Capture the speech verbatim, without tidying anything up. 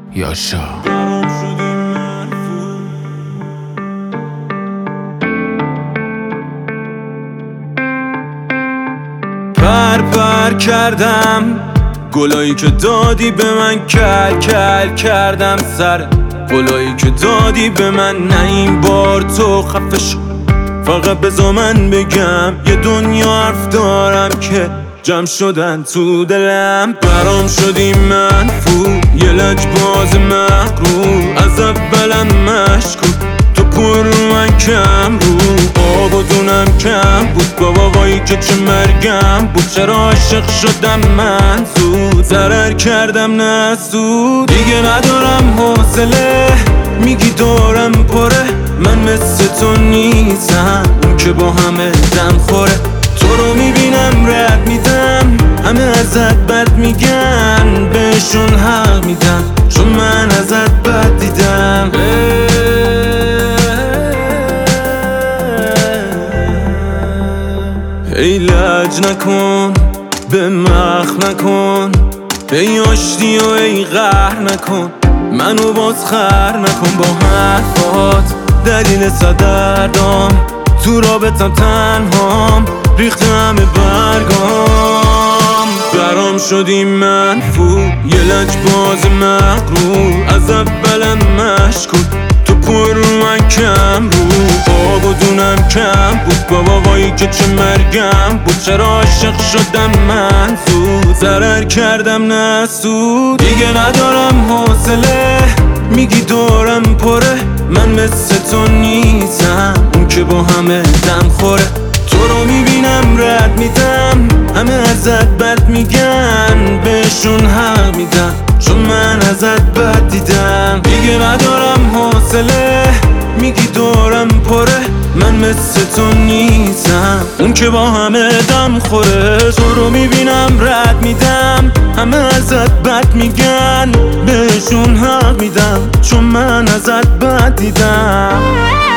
یاشا پر پر کردم گلایی که دادی به من، کل کل کردم سر قولایی که دادی به من. نه این بار تو خفه شو، فقط بذار من بگم یه دنیا حرف دارم که جمع شدن تو دلم. برام شدی منفور، یه لجباز مغرور، از اولم مشکوک، تو پر رو من کم رو. آب و دونم کم بود، بابا وایی که چه مرگم بود. چرا عاشق شدم من زود، ضرر کردم نه سود. دیگه ندارم حوصله، میگی دارم پره، من مثل تو نیستم اون که با همه دم خوره. تو رو میبینم رد میدم، همه ازت بد میگن، بهشون حق میدم چون من ازت بد دیدم. ای لج نکن، به مخ نکن، ای آشتی و ای قهر نکن، منو باز خر نکن با حرفات. دلیل صدردام تو رابطم تنهام، ریخت همه برگام. برام شدی منفور، یه لجباز مغرور، از اولم مشکوک، تو پر رو من کم رو. آب و دونم کم بود، بابا وایی که چه مرگم بود. چرا عاشق شدم من زود، ضرر کردم نه سود. دیگه ندارم حوصله، میگی دارم پره، من مثل تو نیستم اون که با همه دم خوره. تو رو میبینم رد میدم، همه ازت بد میگن، بهشون حق میدم چون من ازت بد دیدم. دیگه ندارم حوصله، میگی دارم پره، من مثل تو نیستم اون که با همه دم خوره. تو رو میبینم رد میدم، همه ازت بد میگن، بهشون حق میدم چون من ازت بد دیدم.